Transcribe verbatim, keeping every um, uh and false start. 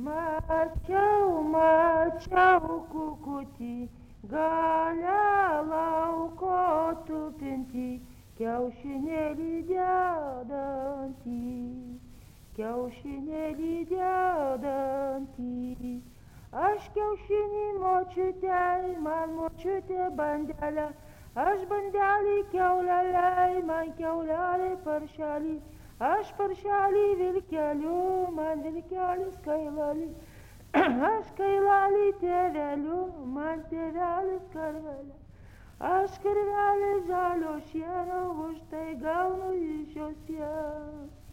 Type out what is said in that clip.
Mačiau, mačiau kukutį, gale lauko tupintį, kiaušinėlį dedantį, kiaušinėlį dedantį. Aš kiaušinį močiutei, man močiutė bandelė, aš bandelį kiaulelei, man kiaulelė paršelį, aš paršelį vilkeliu, man vilkelis kailalį, aš kailalį tėveliu, man tėvelis karvelė, aš karvelė žalio šieno, už tai gaunu iš jos sieno.